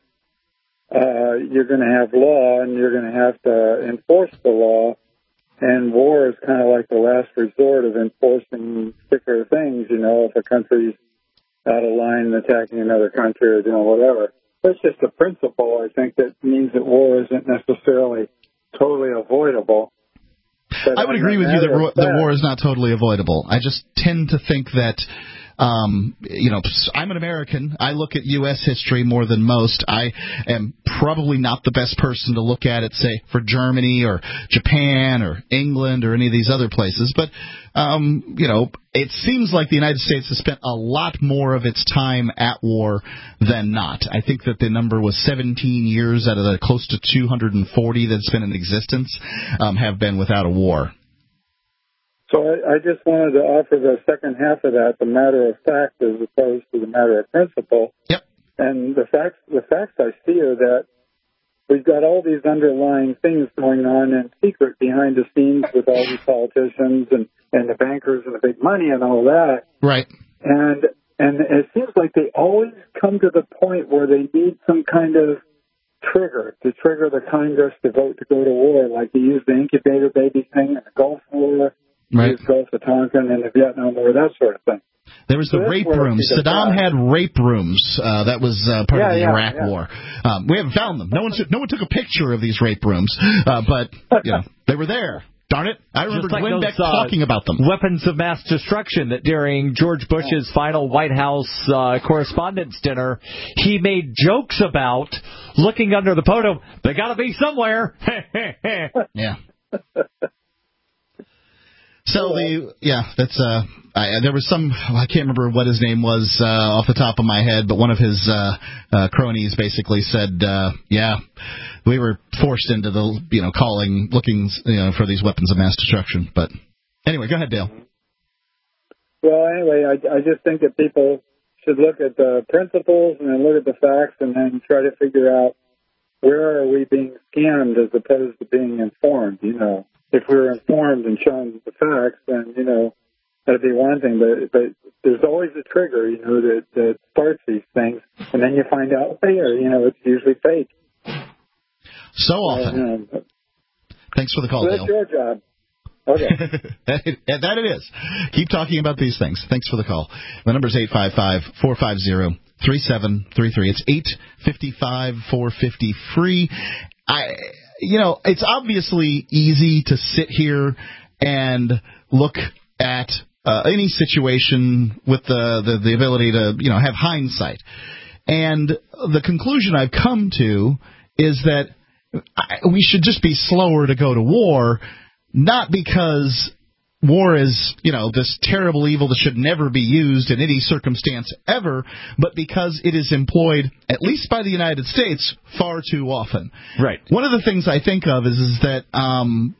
uh, you're going to have law, and you're going to have to enforce the law. And war is kind of like the last resort of enforcing particular things, you know, if a country's out of line and attacking another country or doing whatever. That's just a principle, I think, that means that war isn't necessarily totally avoidable. But I would agree with you that the war is not totally avoidable. I just tend to think that Um, you know, I'm an American. I look at U S history more than most. I am probably not the best person to look at it, say, for Germany or Japan or England or any of these other places. But, um, you know, it seems like the United States has spent a lot more of its time at war than not. I think that the number was seventeen years out of the close to two hundred forty that's been in existence um, have been without a war. So I, I just wanted to offer the second half of that, the matter of fact as opposed to the matter of principle. Yep. And the facts, the facts I see are that we've got all these underlying things going on in secret behind the scenes with all these politicians and, and the bankers and the big money and all that. Right. And and it seems like they always come to the point where they need some kind of trigger to trigger the Congress to vote to go to war, like they used the incubator baby thing in the Gulf War. Right. The Gulf of Tonkin and the Vietnam War, that sort of thing. There was the so rape rooms. Saddam had rape rooms. Uh, that was uh, part yeah, of the yeah, Iraq yeah. War. Um, we haven't found them. No one, no one took a picture of these rape rooms, uh, but you know, they were there. Darn it! I remember Just like Glenn those, Beck uh, talking about them. Weapons of mass destruction that during George Bush's final White House uh, correspondence dinner, he made jokes about looking under the podium. They got to be somewhere. Yeah. So the yeah, that's uh, I, there was some I can't remember what his name was uh, off the top of my head, but one of his uh, uh, cronies basically said, uh, yeah, we were forced into the you know calling looking you know for these weapons of mass destruction. But anyway, go ahead, Dale. Well, anyway, I, I just think that people should look at the principles and then look at the facts and then try to figure out where are we being scammed as opposed to being informed. You know. If we were informed and shown the facts, then, you know, that'd be one thing. But, but there's always a trigger, you know, that, that starts these things. And then you find out later, you know, it's usually fake. So often. And, uh, Thanks for the call, so Dale. that's your job. Okay. that, it, that it is. Keep talking about these things. Thanks for the call. The number's eight five five, four five zero, three seven three three. It's eight five five, four five zero, free. I... You know, it's obviously easy to sit here and look at uh, any situation with the, the, the ability to, you know, have hindsight. And the conclusion I've come to is that I, we should just be slower to go to war, not because war is, you know, this terrible evil that should never be used in any circumstance ever, but because it is employed, at least by the United States, far too often. Right. One of the things I think of is, is that um,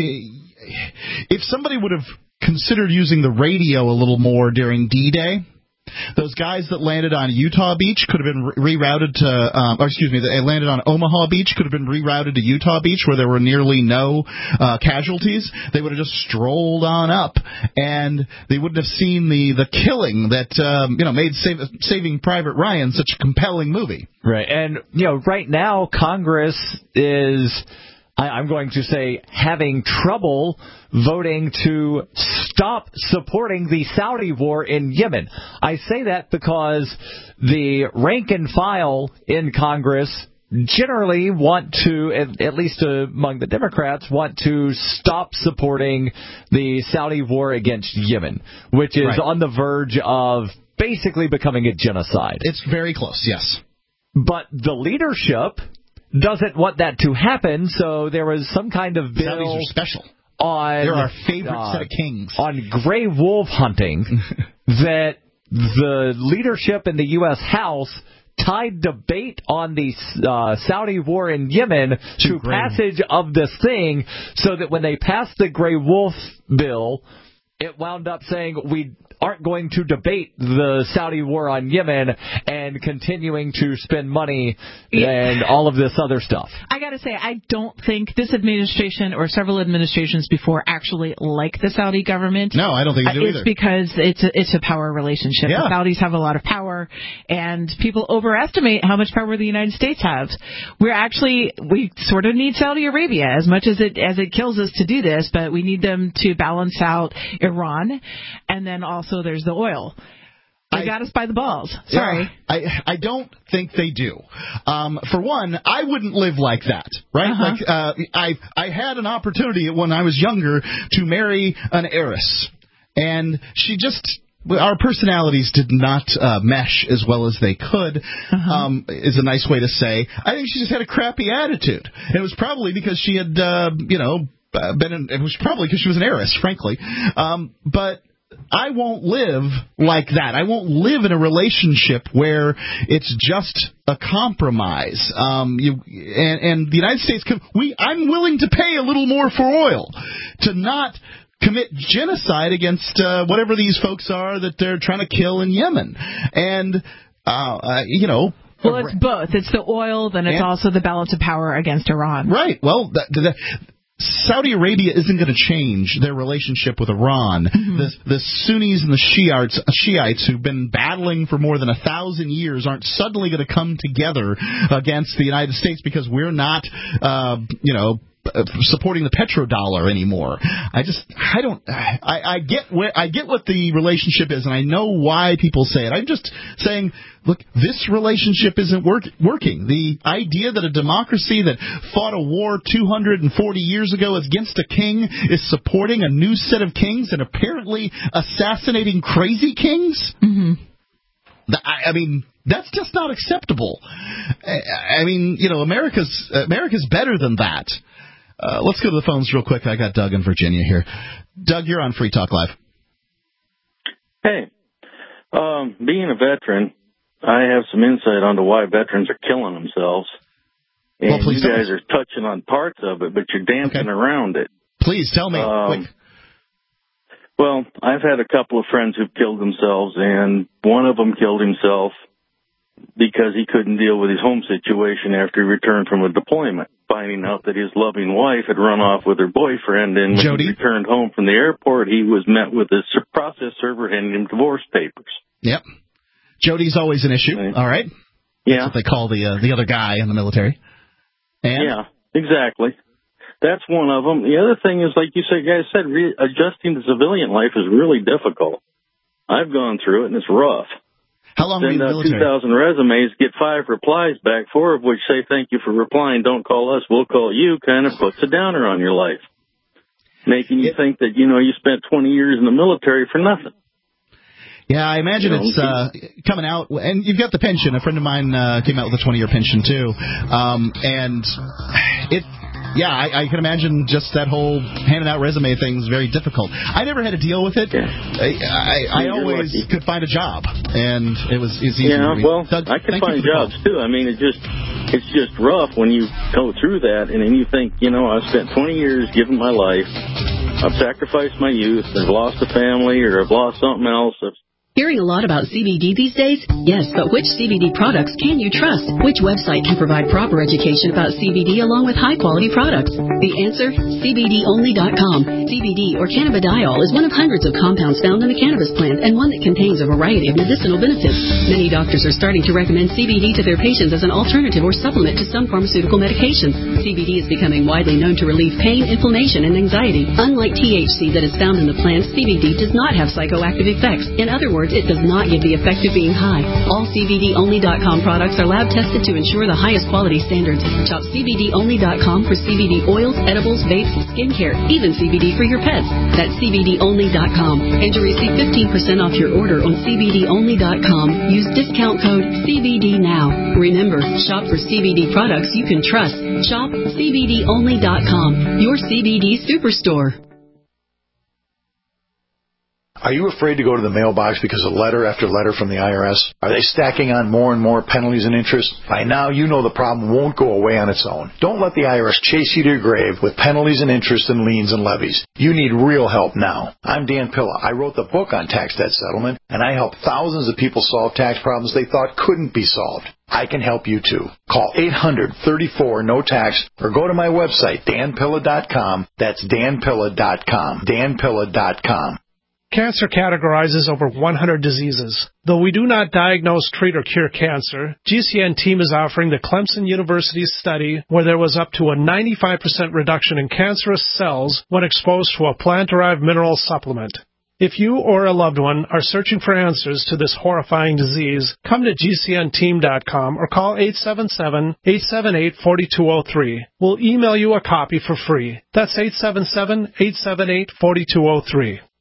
if somebody would have considered using the radio a little more during D-Day, those guys that landed on Utah Beach could have been re- rerouted to, um, or excuse me, they landed on Omaha Beach could have been rerouted to Utah Beach where there were nearly no uh, casualties. They would have just strolled on up, and they wouldn't have seen the, the killing that um, you know made Save, Saving Private Ryan such a compelling movie. Right, and you know, right now Congress is, I, I'm going to say, having trouble voting to stop supporting the Saudi war in Yemen. I say that because the rank and file in Congress generally want to, at, at least among the Democrats, want to stop supporting the Saudi war against Yemen, which is right. on the verge of basically becoming a genocide. It's very close, yes. But the leadership doesn't want that to happen, so there was some kind of bill. Saudis are special. On, They're our favorite uh, set of kings. On gray wolf hunting that the leadership in the U S House tied debate on the uh, Saudi war in Yemen to, to passage of this thing so that when they passed the gray wolf bill, it wound up saying we aren't going to debate the Saudi war on Yemen and continuing to spend money and all of this other stuff. I got to say, I don't think this administration or several administrations before actually like the Saudi government. No, I don't think they do it's either. It's because it's a, it's a power relationship. Yeah. The Saudis have a lot of power, and people overestimate how much power the United States has. We're actually, we sort of need Saudi Arabia as much as it as it kills us to do this, but we need them to balance out Iran, and then also there's the oil. They I, got us by the balls. Sorry. Yeah, I I don't think they do. Um, for one, I wouldn't live like that, right? Uh-huh. Like uh, I I had an opportunity when I was younger to marry an heiress, and she just our personalities did not uh, mesh as well as they could, uh-huh. um, is a nice way to say. I think she just had a crappy attitude. And it was probably because she had, uh, you know, been in, it was probably because she was an heiress, frankly. Um, but I won't live like that. I won't live in a relationship where it's just a compromise. Um, you and, and the United States, we I'm willing to pay a little more for oil to not commit genocide against uh, whatever these folks are that they're trying to kill in Yemen. And, uh, uh, you know... Well, it's both. It's the oil, then it's and, also the balance of power against Iran. Right. Well, that, that, Saudi Arabia isn't going to change their relationship with Iran. Mm-hmm. The, the Sunnis and the Shiites, Shiites who've been battling for more than a thousand years aren't suddenly going to come together against the United States because we're not, uh, you know, supporting the petrodollar anymore. I just, I don't, I, I get where, I get what the relationship is, and I know why people say it. I'm just saying, look, this relationship isn't work, working. The idea that a democracy that fought a war two hundred forty years ago against a king is supporting a new set of kings and apparently assassinating crazy kings? Mm-hmm. I, I mean, that's just not acceptable. I, I mean, you know, America's America's better than that. Uh, let's go to the phones real quick. I got Doug in Virginia here. Doug, you're on Free Talk Live. Hey, um, being a veteran, I have some insight onto why veterans are killing themselves. And well, you guys are touching on parts of it, but you're dancing okay. around it. Please tell me. Um, quick. Well, I've had a couple of friends who've killed themselves, and one of them killed himself because he couldn't deal with his home situation after he returned from a deployment, finding out that his loving wife had run off with her boyfriend, and when Jody? he returned home from the airport, he was met with a process server handing him divorce papers. Yep. Jody's always an issue, right. All right? Yeah. That's what they call the uh, the other guy in the military. And? Yeah, exactly. That's one of them. The other thing is, like you said, guys said, re- adjusting to civilian life is really difficult. I've gone through it, and it's rough. How long were you in the military? two thousand resumes, get five replies back, four of which say thank you for replying, don't call us, we'll call you, kind of puts a downer on your life, making you think that, you know, you spent twenty years in the military for nothing. Yeah, I imagine you know, it's uh, coming out, and you've got the pension. A friend of mine uh, came out with a twenty-year pension, too, um, and it... Yeah, I, I can imagine just that whole handing out resume thing is very difficult. I never had to deal with it. I, I, I always lucky. could find a job, and it was it's easy. Yeah, well, Doug, I can find jobs too. I mean, it just it's just rough when you go through that, and then you think, you know, I've spent twenty years giving my life, I've sacrificed my youth, I've lost a family, or I've lost something else. I've Hearing a lot about C B D these days? Yes, but which C B D products can you trust? Which website can provide proper education about C B D along with high-quality products? The answer? C B D only dot com. C B D, or cannabidiol, is one of hundreds of compounds found in the cannabis plant and one that contains a variety of medicinal benefits. Many doctors are starting to recommend C B D to their patients as an alternative or supplement to some pharmaceutical medications. C B D is becoming widely known to relieve pain, inflammation, and anxiety. Unlike T H C that is found in the plant, C B D does not have psychoactive effects. In other words, it does not give the effect of being high. All C B D only dot com products are lab tested to ensure the highest quality standards. Shop C B D only dot com for C B D oils, edibles, vapes, skincare, even C B D for your pets. That's C B D only dot com. And to receive fifteen percent off your order on C B D only dot com, use discount code C B D now. Remember, shop for C B D products you can trust. Shop C B D only dot com, your C B D superstore. Are you afraid to go to the mailbox because of letter after letter from the I R S? Are they stacking on more and more penalties and interest? By now, you know the problem won't go away on its own. Don't let the I R S chase you to your grave with penalties and interest and liens and levies. You need real help now. I'm Dan Pilla. I wrote the book on tax debt settlement, and I help thousands of people solve tax problems they thought couldn't be solved. I can help you too. Call eight hundred, thirty-four, no tax or go to my website, dan pilla dot com. That's dan pilla dot com. dan pilla dot com. Cancer categorizes over one hundred diseases. Though we do not diagnose, treat, or cure cancer, G C N team is offering the Clemson University study where there was up to a ninety-five percent reduction in cancerous cells when exposed to a plant-derived mineral supplement. If you or a loved one are searching for answers to this horrifying disease, come to G C N team dot com or call eight seven seven, eight seven eight, four two zero three. We'll email you a copy for free. That's eight seven seven, eight seven eight, four two zero three.